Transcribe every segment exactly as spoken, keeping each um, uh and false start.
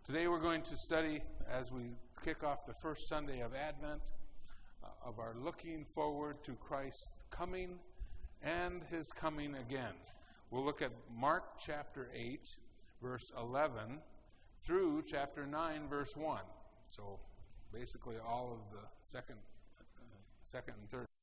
Today we're going to study, as we kick off the first Sunday of Advent, uh, of our looking forward to Christ's coming and His coming again. We'll look at Mark chapter eight, verse eleven, through chapter nine, verse one. So basically all of the second, uh, second and third.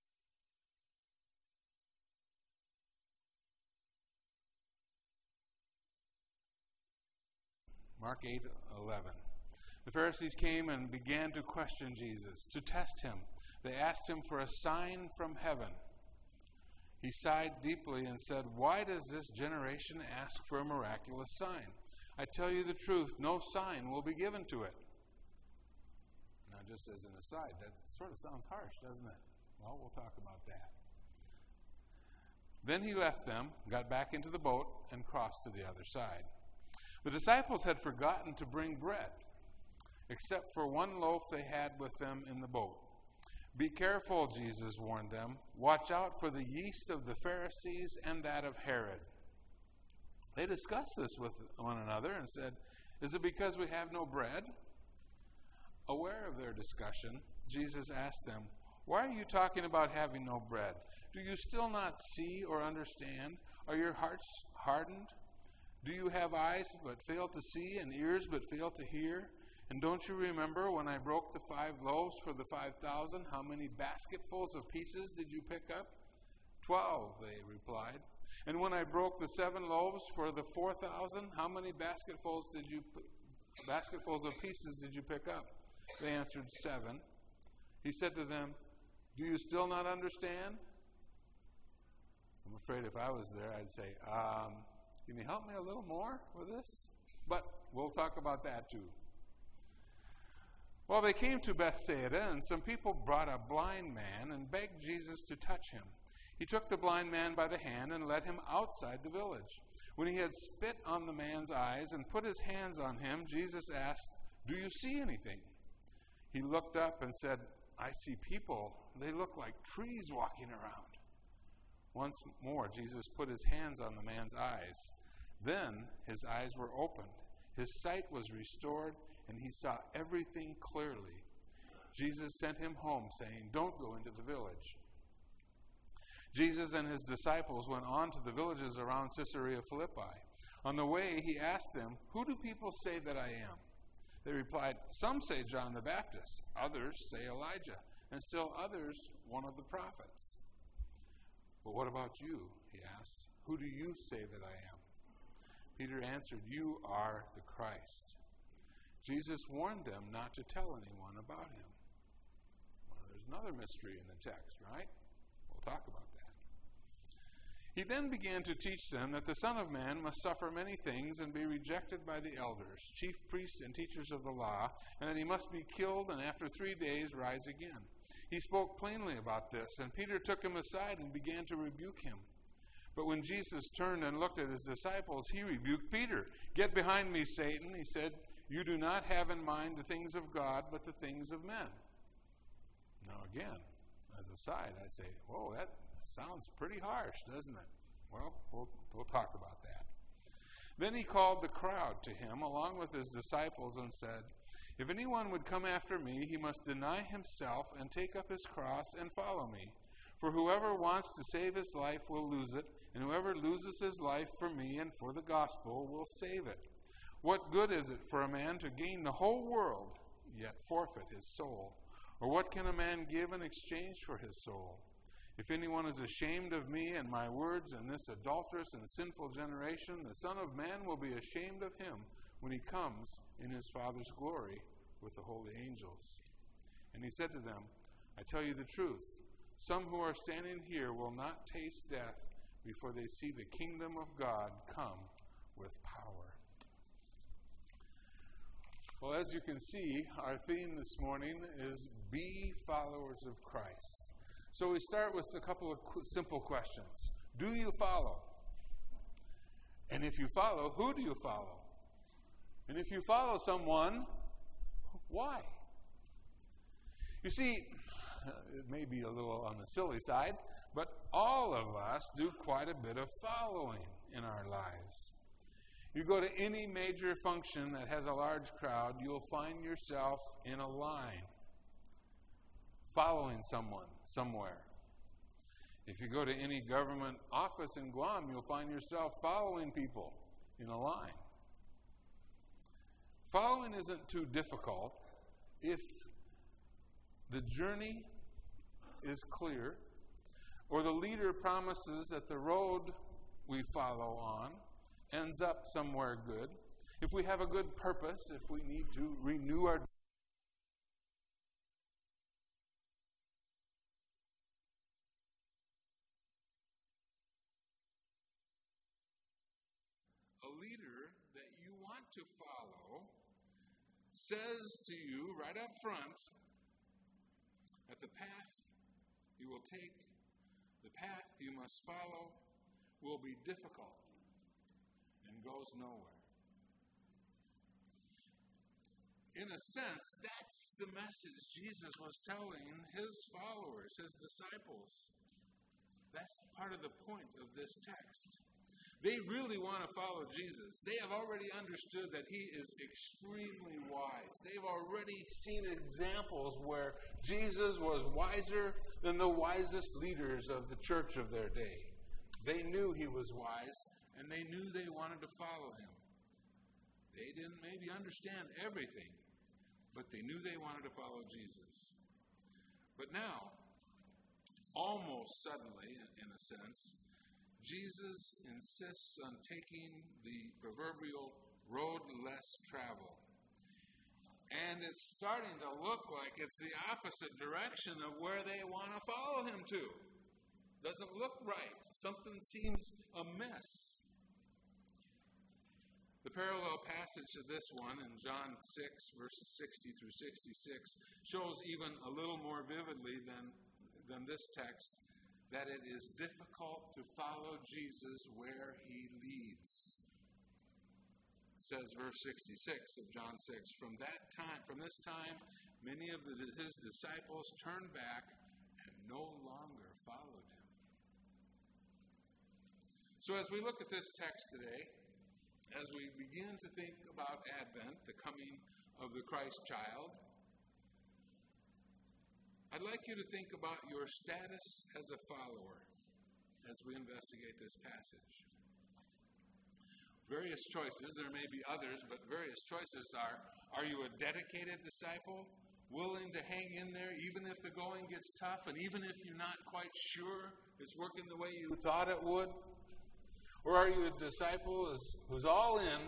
Mark eight eleven. The Pharisees came and began to question Jesus, to test him. They asked him for a sign from heaven. He sighed deeply and said, "Why does this generation ask for a miraculous sign? I tell you the truth, no sign will be given to it." Now, just as an aside, that sort of sounds harsh, doesn't it? Well, we'll talk about that. Then he left them, got back into the boat, and crossed to the other side. The disciples had forgotten to bring bread, except for one loaf they had with them in the boat. "Be careful," Jesus warned them. "Watch out for the yeast of the Pharisees and that of Herod." They discussed this with one another and said, "Is it because we have no bread?" Aware of their discussion, Jesus asked them, "Why are you talking about having no bread? Do you still not see or understand? Are your hearts hardened? Do you have eyes but fail to see and ears but fail to hear? And don't you remember when I broke the five loaves for the five thousand, how many basketfuls of pieces did you pick up?" Twelve, they replied. "And when I broke the seven loaves for the four thousand, how many basketfuls did you basketfuls of pieces did you pick up?" They answered, "Seven." He said to them, "Do you still not understand?" I'm afraid if I was there, I'd say, um, Can you help me a little more with this? But we'll talk about that too. Well, they came to Bethsaida, and some people brought a blind man and begged Jesus to touch him. He took the blind man by the hand and led him outside the village. When he had spit on the man's eyes and put his hands on him, Jesus asked, "Do you see anything?" He looked up and said, "I see people. They look like trees walking around." Once more, Jesus put his hands on the man's eyes. Then his eyes were opened, his sight was restored, and he saw everything clearly. Jesus sent him home, saying, "Don't go into the village." Jesus and his disciples went on to the villages around Caesarea Philippi. On the way, he asked them, "Who do people say that I am?" They replied, "Some say John the Baptist, others say Elijah, and still others one of the prophets." "But what about you?" he asked. "Who do you say that I am?" Peter answered, "You are the Christ." Jesus warned them not to tell anyone about him. Well, there's another mystery in the text, right? We'll talk about that. He then began to teach them that the Son of Man must suffer many things and be rejected by the elders, chief priests and teachers of the law, and that he must be killed and after three days rise again. He spoke plainly about this, and Peter took him aside and began to rebuke him. But when Jesus turned and looked at his disciples, he rebuked Peter. "Get behind me, Satan," he said. "You do not have in mind the things of God, but the things of men." Now again, as a side, I'd say, whoa, that sounds pretty harsh, doesn't it? Well, we'll, we'll talk about that. Then he called the crowd to him along with his disciples and said, "If anyone would come after me, he must deny himself and take up his cross and follow me. For whoever wants to save his life will lose it, and whoever loses his life for me and for the gospel will save it. What good is it for a man to gain the whole world, yet forfeit his soul? Or what can a man give in exchange for his soul? If anyone is ashamed of me and my words in this adulterous and sinful generation, the Son of Man will be ashamed of him when he comes in his Father's glory with the holy angels." And he said to them, "I tell you the truth, some who are standing here will not taste death before they see the kingdom of God come with power." Well, as you can see, our theme this morning is Be Followers of Christ. So we start with a couple of qu- simple questions. Do you follow? And if you follow, who do you follow? And if you follow someone, why? You see, it may be a little on the silly side, but all of us do quite a bit of following in our lives. You go to any major function that has a large crowd, you'll find yourself in a line, following someone somewhere. If you go to any government office in Guam, you'll find yourself following people in a line. Following isn't too difficult if the journey is clear, or the leader promises that the road we follow on ends up somewhere good. If we have a good purpose, if we need to renew our a leader that you want to follow says to you right up front that the path you will take, the path you must follow, will be difficult and goes nowhere. In a sense, that's the message Jesus was telling his followers, his disciples. That's part of the point of this text. They really want to follow Jesus. They have already understood that he is extremely wise. They've already seen examples where Jesus was wiser than the wisest leaders of the church of their day. They knew he was wise, and they knew they wanted to follow him. They didn't maybe understand everything, but they knew they wanted to follow Jesus. But now, almost suddenly, in a sense, Jesus insists on taking the proverbial road less traveled. And it's starting to look like it's the opposite direction of where they want to follow him to. Doesn't look right. Something seems amiss. The parallel passage to this one in John six, verses sixty through sixty-six, shows even a little more vividly than, than this text that it is difficult to follow Jesus where he leads. It says verse sixty-six of John six, from that time, from this time, many of the, his disciples turned back and no longer followed him. So as we look at this text today, as we begin to think about Advent, the coming of the Christ child, I'd like you to think about your status as a follower as we investigate this passage. Various choices, there may be others, but various choices are, are you a dedicated disciple, willing to hang in there even if the going gets tough and even if you're not quite sure it's working the way you thought it would? Or are you a disciple who's all in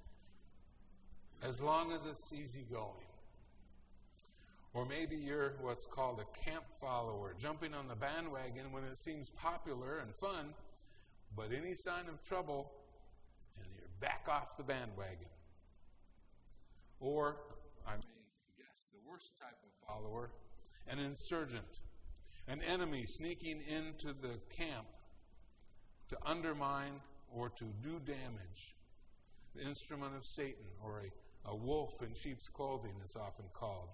as long as it's easy going? Or maybe you're what's called a camp follower, jumping on the bandwagon when it seems popular and fun, but any sign of trouble, and you're back off the bandwagon. Or, I may guess, the worst type of follower, an insurgent, an enemy sneaking into the camp to undermine or to do damage, the instrument of Satan, or a, a wolf in sheep's clothing is often called.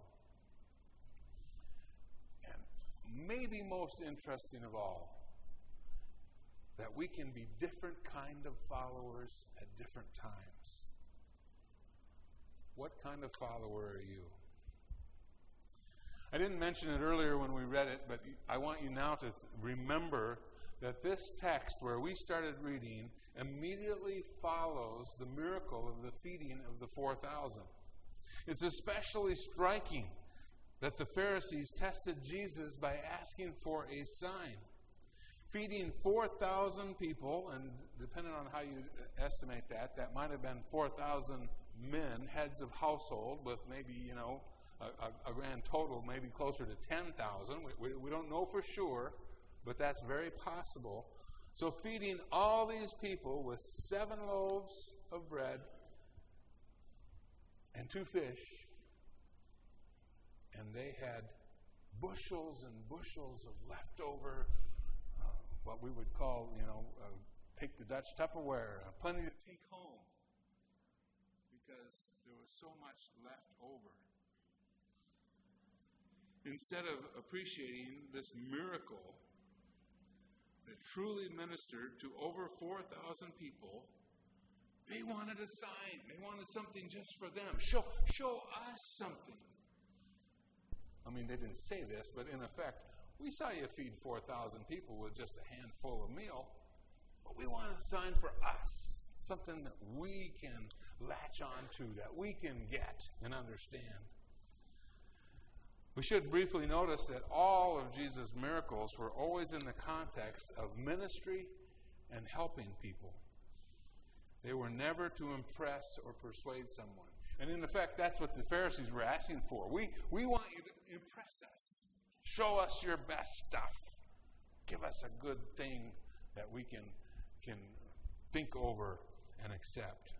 Maybe most interesting of all, that we can be different kind of followers at different times. What kind of follower are you? I didn't mention it earlier when we read it, but I want you now to th- remember that this text where we started reading immediately follows the miracle of the feeding of the four thousand. It's especially striking that the Pharisees tested Jesus by asking for a sign. Feeding four thousand people, and depending on how you estimate that, that might have been four thousand men, heads of household, with maybe, you know, a, a, a grand total, maybe closer to ten thousand. We, we, we don't know for sure, but that's very possible. So feeding all these people with seven loaves of bread and two fish, and they had bushels and bushels of leftover, uh, what we would call, you know, uh, take the Dutch Tupperware, uh, plenty to take home, because there was so much left over. Instead of appreciating this miracle that truly ministered to over four thousand people, They wanted a sign. They wanted something just for them. Show, show us something. I mean, they didn't say this, but in effect, we saw you feed four thousand people with just a handful of meal, but we want a sign for us, something that we can latch on to, that we can get and understand. We should briefly notice that all of Jesus' miracles were always in the context of ministry and helping people. They were never to impress or persuade someone. And in effect, that's what the Pharisees were asking for. We, we want you to impress us. Show us your best stuff. Give us a good thing that we can, can think over and accept.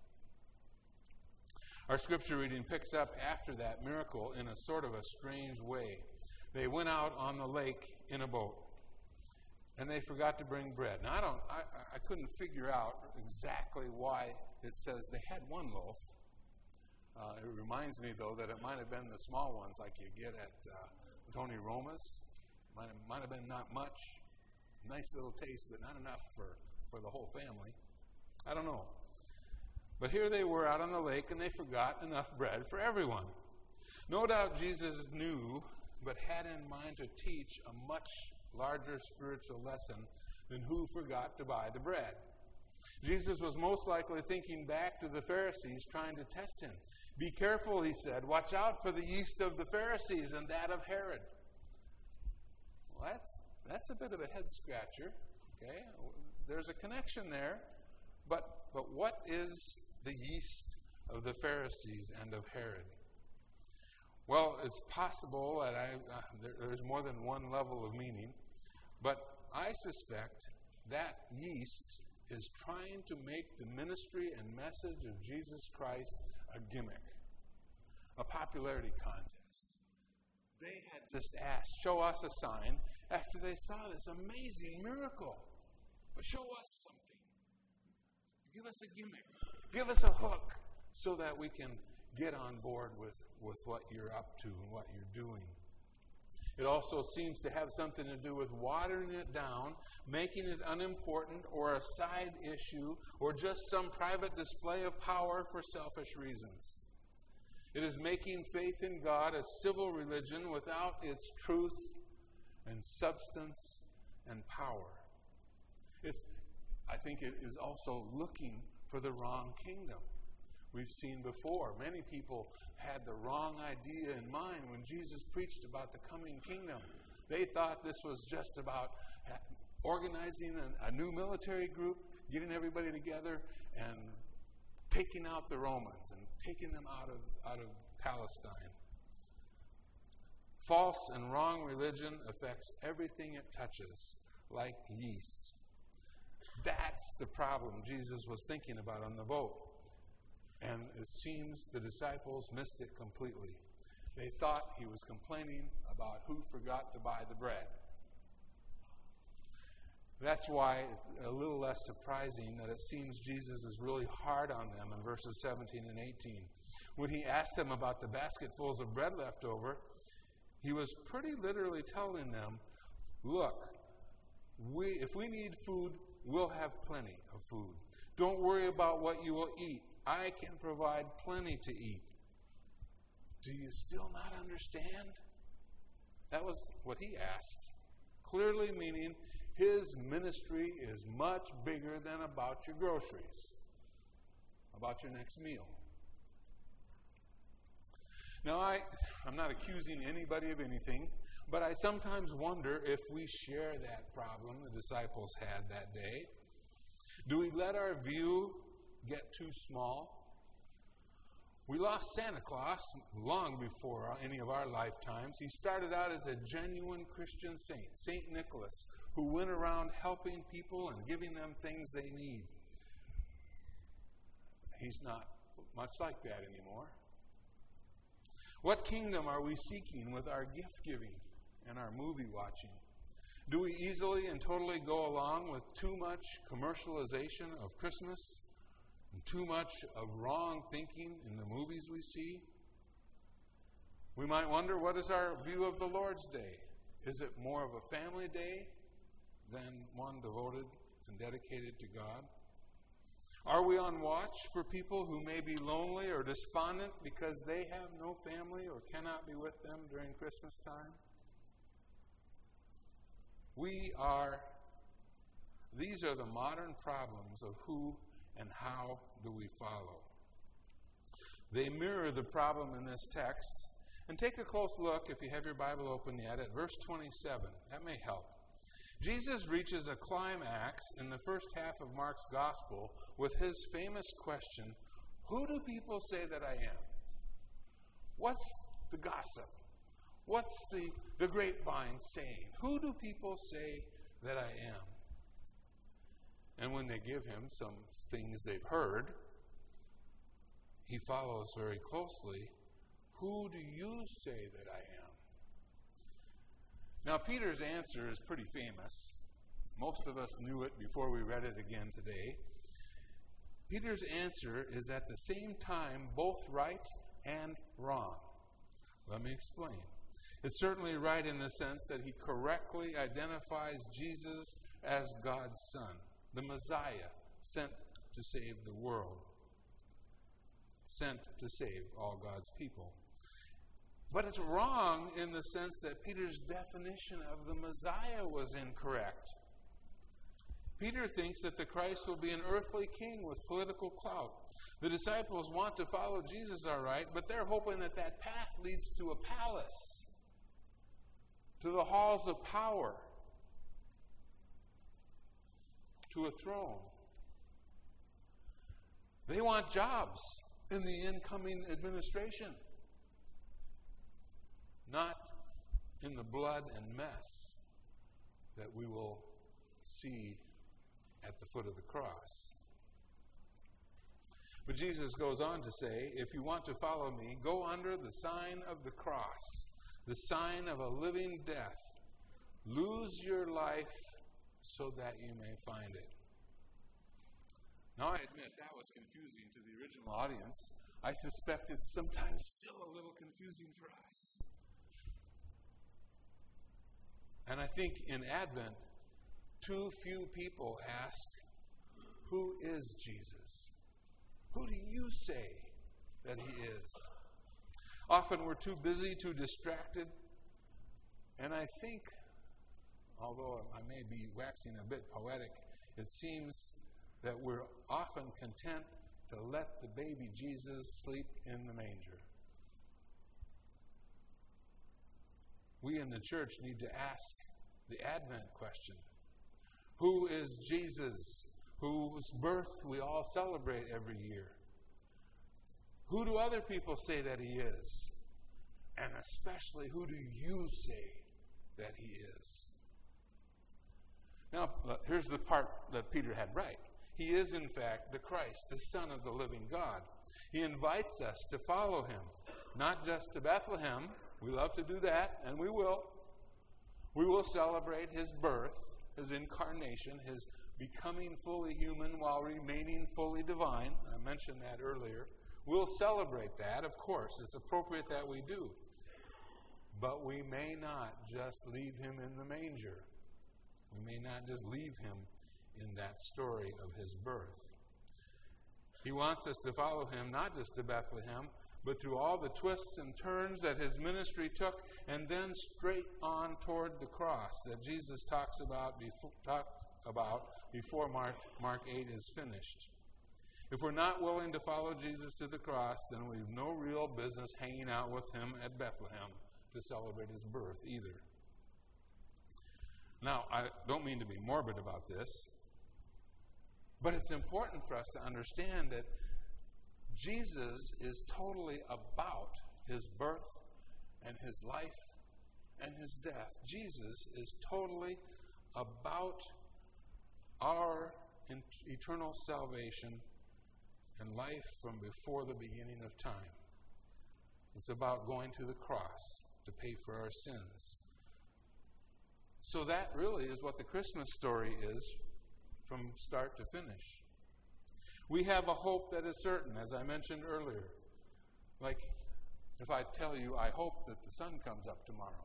Our scripture reading picks up after that miracle in a sort of a strange way. They went out on the lake in a boat, and they forgot to bring bread. Now, I don't, I, I couldn't figure out exactly why it says they had one loaf. Uh, it reminds me, though, that it might have been the small ones like you get at uh, Tony Roma's. Might have, might have been not much. Nice little taste, but not enough for, for the whole family. I don't know. But here they were out on the lake, and they forgot enough bread for everyone. No doubt Jesus knew, but had in mind to teach a much larger spiritual lesson than who forgot to buy the bread. Jesus was most likely thinking back to the Pharisees trying to test him. Be careful, he said. Watch out for the yeast of the Pharisees and that of Herod. Well, that's, that's a bit of a head scratcher. Okay, there's a connection there. But, but what is the yeast of the Pharisees and of Herod? Well, it's possible that I, uh, there, there's more than one level of meaning, but I suspect that yeast is trying to make the ministry and message of Jesus Christ a gimmick, a popularity contest. They had just asked, show us a sign, after they saw this amazing miracle. But show us something. Give us a gimmick. Give us a hook so that we can get on board with, with what you're up to and what you're doing. It also seems to have something to do with watering it down, making it unimportant or a side issue or just some private display of power for selfish reasons. It is making faith in God a civil religion without its truth and substance and power. It's, I think it is also looking for the wrong kingdom. We've seen before, many people had the wrong idea in mind when Jesus preached about the coming kingdom. They thought this was just about organizing a, a new military group, getting everybody together, and taking out the Romans and taking them out of, out of Palestine. False and wrong religion affects everything it touches, like yeast. That's the problem Jesus was thinking about on the boat. And it seems the disciples missed it completely. They thought he was complaining about who forgot to buy the bread. That's why it's a little less surprising that it seems Jesus is really hard on them in verses seventeen and eighteen. When he asked them about the basketfuls of bread left over, he was pretty literally telling them, look, we, if we need food, we'll have plenty of food. Don't worry about what you will eat. I can provide plenty to eat. Do you still not understand? That was what he asked, clearly meaning his ministry is much bigger than about your groceries, about your next meal. Now, I, I'm not accusing anybody of anything, but I sometimes wonder if we share that problem the disciples had that day. Do we let our view get too small? We lost Santa Claus long before any of our lifetimes. He started out as a genuine Christian saint, Saint Nicholas, who went around helping people and giving them things they need. He's not much like that anymore. What kingdom are we seeking with our gift giving and our movie watching? Do we easily and totally go along with too much commercialization of Christmas and too much of wrong thinking in the movies we see? We might wonder, what is our view of the Lord's Day? Is it more of a family day than one devoted and dedicated to God? Are we on watch for people who may be lonely or despondent because they have no family or cannot be with them during Christmas time? We are, these are the modern problems of who and how do we follow. They mirror the problem in this text. And take a close look, if you have your Bible open yet, at verse twenty-seven. That may help. Jesus reaches a climax in the first half of Mark's gospel with his famous question, who do people say that I am? What's the gossip? What's the, the grapevine saying? Who do people say that I am? And when they give him some things they've heard, he follows very closely, who do you say that I am? Now, Peter's answer is pretty famous. Most of us knew it before we read it again today. Peter's answer is at the same time both right and wrong. Let me explain. It's certainly right in the sense that he correctly identifies Jesus as God's Son, the Messiah, sent to save the world, sent to save all God's people. But it's wrong in the sense that Peter's definition of the Messiah was incorrect. Peter thinks that the Christ will be an earthly king with political clout. The disciples want to follow Jesus, all right, but they're hoping that that path leads to a palace, to the halls of power, to a throne. They want jobs in the incoming administration, not in the blood and mess that we will see at the foot of the cross. But Jesus goes on to say, if you want to follow me, go under the sign of the cross, the sign of a living death. Lose your life so that you may find it. Now, I admit that was confusing to the original audience. I suspect it's sometimes still a little confusing for us. And I think in Advent, too few people ask, who is Jesus? Who do you say that he is? Often we're too busy, too distracted. And I think, although I may be waxing a bit poetic, it seems that we're often content to let the baby Jesus sleep in the manger. We in the church need to ask the Advent question. Who is Jesus, whose birth we all celebrate every year? Who do other people say that he is? And especially, who do you say that he is? Now, here's the part that Peter had right. He is, in fact, the Christ, the Son of the living God. He invites us to follow him, not just to Bethlehem. We love to do that, and we will. We will celebrate his birth, his incarnation, his becoming fully human while remaining fully divine. I mentioned that earlier. We'll celebrate that, of course. It's appropriate that we do. But we may not just leave him in the manger. We may not just leave him in that story of his birth. He wants us to follow him not just to Bethlehem, but through all the twists and turns that his ministry took, and then straight on toward the cross that Jesus talks about before, talk about before Mark, Mark eight is finished. If we're not willing to follow Jesus to the cross, then we've no real business hanging out with him at Bethlehem to celebrate his birth either. Now, I don't mean to be morbid about this, but it's important for us to understand that Jesus is totally about his birth and his life and his death. Jesus is totally about our eternal salvation and life from before the beginning of time. It's about going to the cross to pay for our sins. So that really is what the Christmas story is from start to finish. We have a hope that is certain, as I mentioned earlier. Like if I tell you, I hope that the sun comes up tomorrow.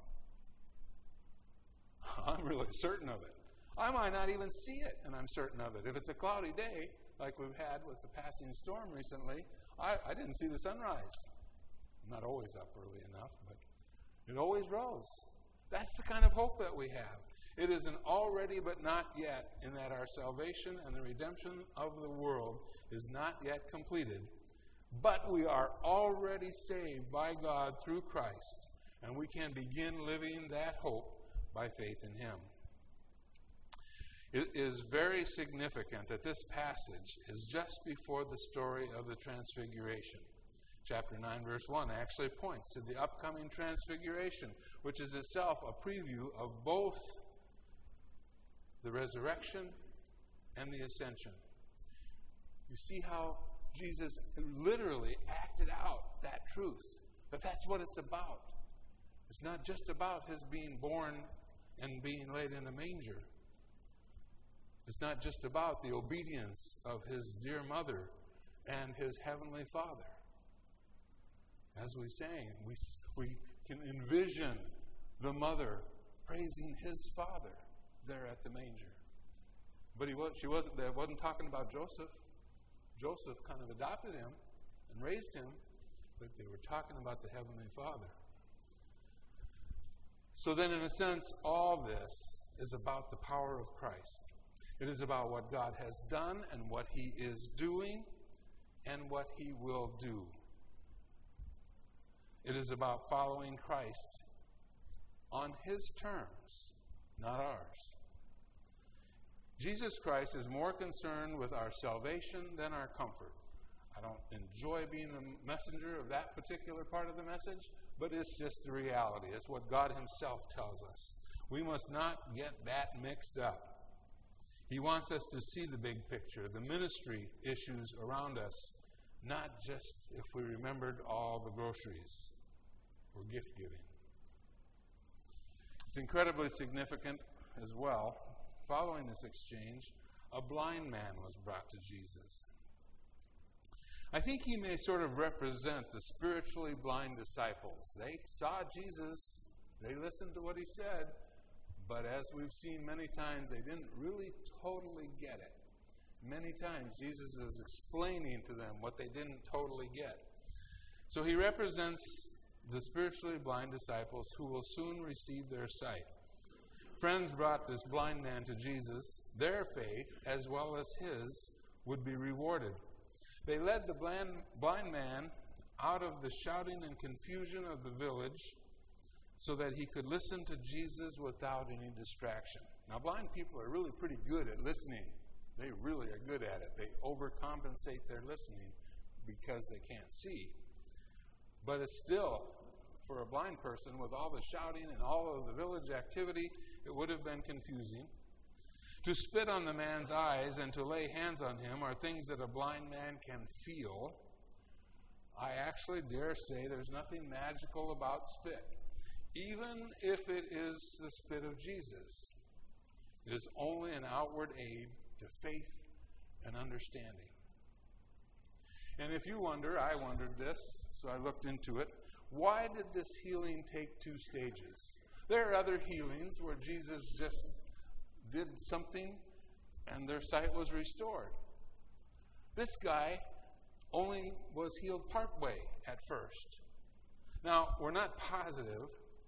I'm really certain of it. I might not even see it, and I'm certain of it. If it's a cloudy day, like we've had with the passing storm recently, I, I didn't see the sunrise. I'm not always up early enough, but it always rose. That's the kind of hope that we have. It is an already but not yet, in that our salvation and the redemption of the world is not yet completed. But we are already saved by God through Christ, and we can begin living that hope by faith in Him. It is very significant that this passage is just before the story of the Transfiguration. Chapter nine, verse one actually points to the upcoming Transfiguration, which is itself a preview of both the resurrection and the ascension. You see how Jesus literally acted out that truth. But that's what it's about. It's not just about His being born and being laid in a manger. It's not just about the obedience of His dear mother and His heavenly Father. As we sang, we, we can envision the mother praising His Father there at the manger. But he was, she wasn't, they wasn't talking about Joseph. Joseph kind of adopted him and raised him, but they were talking about the Heavenly Father. So then, in a sense, all this is about the power of Christ. It is about what God has done and what He is doing and what He will do. It is about following Christ on His terms, not ours. Jesus Christ is more concerned with our salvation than our comfort. I don't enjoy being the messenger of that particular part of the message, but it's just the reality. It's what God Himself tells us. We must not get that mixed up. He wants us to see the big picture, the ministry issues around us, not just if we remembered all the groceries or gift giving. It's incredibly significant as well. Following this exchange, a blind man was brought to Jesus. I think he may sort of represent the spiritually blind disciples. They saw Jesus, they listened to what He said, but as we've seen many times, they didn't really totally get it. Many times, Jesus is explaining to them what they didn't totally get. So He represents the spiritually blind disciples who will soon receive their sight. Friends brought this blind man to Jesus. Their faith, as well as his, would be rewarded. They led the blind, blind man out of the shouting and confusion of the village so that he could listen to Jesus without any distraction. Now, blind people are really pretty good at listening. They really are good at it. They overcompensate their listening because they can't see. But it's still, for a blind person, with all the shouting and all of the village activity, it would have been confusing. To spit on the man's eyes and to lay hands on him are things that a blind man can feel. I actually dare say there's nothing magical about spit, even if it is the spit of Jesus. It is only an outward aid to faith and understanding. And if you wonder, I wondered this, so I looked into it. Why did this healing take two stages? There are other healings where Jesus just did something and their sight was restored. This guy only was healed partway at first. Now, we're not positive,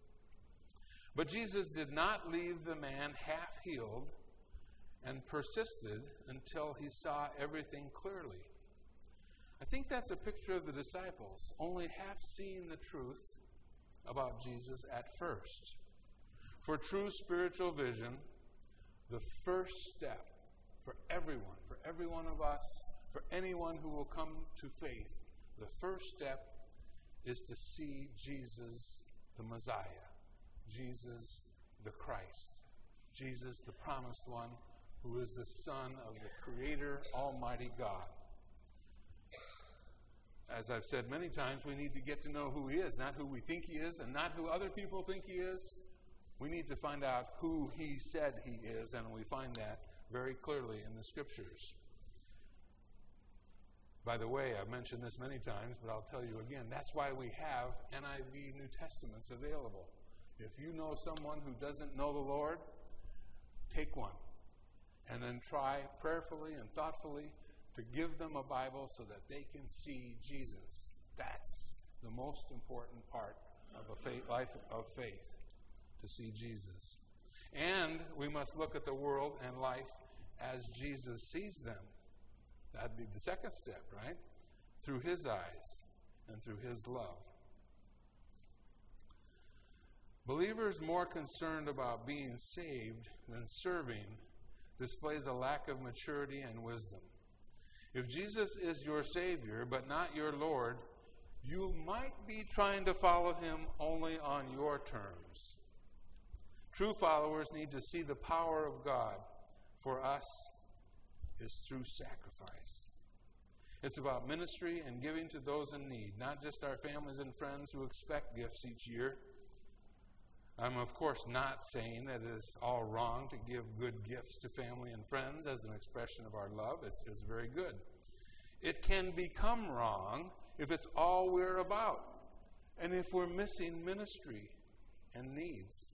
but Jesus did not leave the man half healed and persisted until He saw everything clearly. I think that's a picture of the disciples, only half seeing the truth about Jesus at first. For true spiritual vision, the first step for everyone, for every one of us, for anyone who will come to faith, the first step is to see Jesus the Messiah, Jesus the Christ, Jesus the promised one, who is the Son of the Creator, Almighty God. As I've said many times, we need to get to know who He is, not who we think He is and not who other people think He is. We need to find out who He said He is, and we find that very clearly in the Scriptures. By the way, I've mentioned this many times, but I'll tell you again, that's why we have N I V New Testaments available. If you know someone who doesn't know the Lord, take one. And then try prayerfully and thoughtfully to give them a Bible so that they can see Jesus. That's the most important part of a faith, life of faith, to see Jesus. And we must look at the world and life as Jesus sees them. That'd be the second step, right? Through his eyes and through his love. Believers more concerned about being saved than serving displays a lack of maturity and wisdom. If Jesus is your Savior but not your Lord, you might be trying to follow him only on your terms. True followers need to see the power of God for us is through sacrifice. It's about ministry and giving to those in need, not just our families and friends who expect gifts each year. I'm, of course, not saying that it is all wrong to give good gifts to family and friends as an expression of our love. It's, it's very good. It can become wrong if it's all we're about and if we're missing ministry and needs.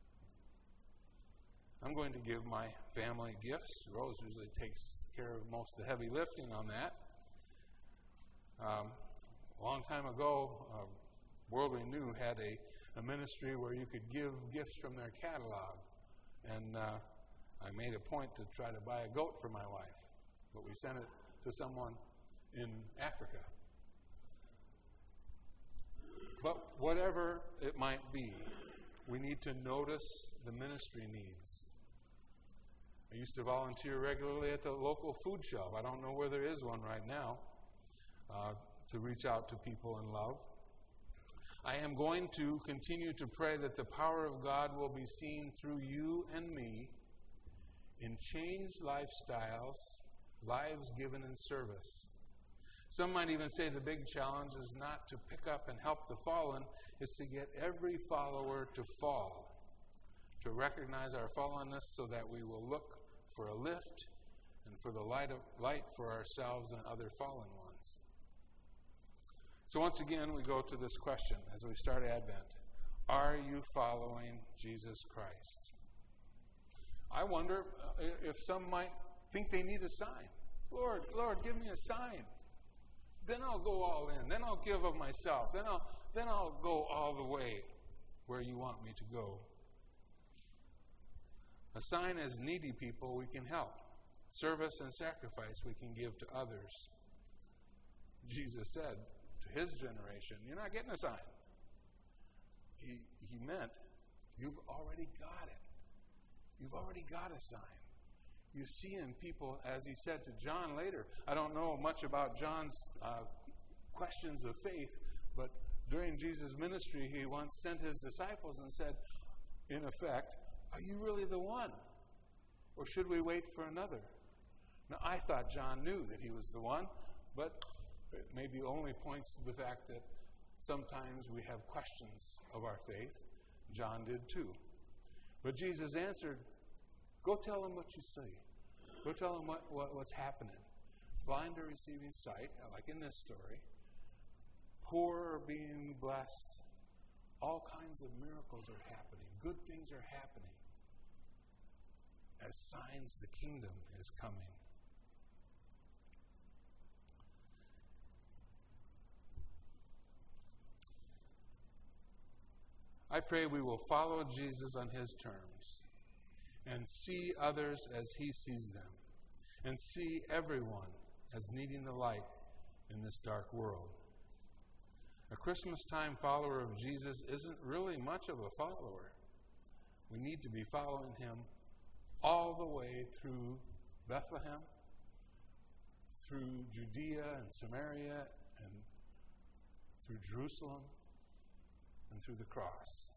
I'm going to give my family gifts. Rose usually takes care of most of the heavy lifting on that. Um, a long time ago, uh, World Renew had a, a ministry where you could give gifts from their catalog. And uh, I made a point to try to buy a goat for my wife. But we sent it to someone in Africa. But whatever it might be, we need to notice the ministry needs. I used to volunteer regularly at the local food shop. I don't know where there is one right now, uh, to reach out to people in love. I am going to continue to pray that the power of God will be seen through you and me in changed lifestyles, lives given in service. Some might even say the big challenge is not to pick up and help the fallen, it's to get every follower to fall, to recognize our fallenness so that we will look for a lift and for the light of light for ourselves and other fallen ones. So once again, we go to this question as we start Advent. Are you following Jesus Christ? I wonder if some might think they need a sign. Lord, Lord, give me a sign. Then I'll go all in. Then I'll give of myself. Then I'll, then I'll go all the way where you want me to go. A sign as needy people we can help. Service and sacrifice we can give to others. Jesus said to his generation, you're not getting a sign. He, he meant you've already got it. You've already got a sign. You see in people, as he said to John later. I don't know much about John's uh, questions of faith, but during Jesus' ministry, he once sent his disciples and said, in effect, are you really the one? Or should we wait for another? Now, I thought John knew that he was the one, but it maybe only points to the fact that sometimes we have questions of our faith. John did too. But Jesus answered, go tell them what you see. Go tell them what, what, what's happening. Blind are receiving sight, like in this story. Poor are being blessed. All kinds of miracles are happening. Good things are happening. As signs the kingdom is coming. I pray we will follow Jesus on his terms and see others as he sees them and see everyone as needing the light in this dark world. A Christmas time follower of Jesus isn't really much of a follower. We need to be following him all the way through Bethlehem, through Judea and Samaria, and through Jerusalem, and through the cross.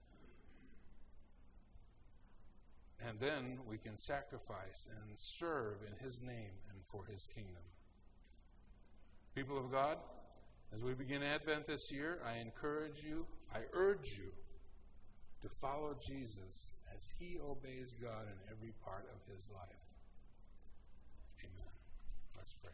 And then we can sacrifice and serve in his name and for his kingdom. People of God, as we begin Advent this year, I encourage you, I urge you to follow Jesus as he obeys God in every part of his life. Amen. Let's pray.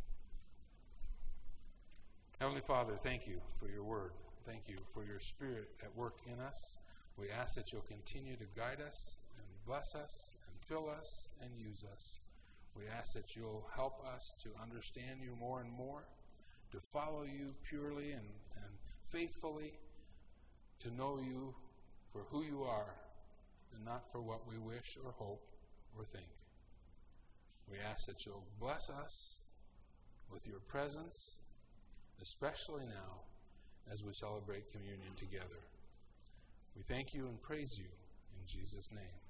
Heavenly Father, thank you for your word. Thank you for your Spirit at work in us. We ask that you'll continue to guide us and bless us and fill us and use us. We ask that you'll help us to understand you more and more, to follow you purely and, and faithfully, to know you for who you are and not for what we wish or hope or think. We ask that you'll bless us with your presence, especially now as we celebrate communion together. We thank you and praise you in Jesus' name.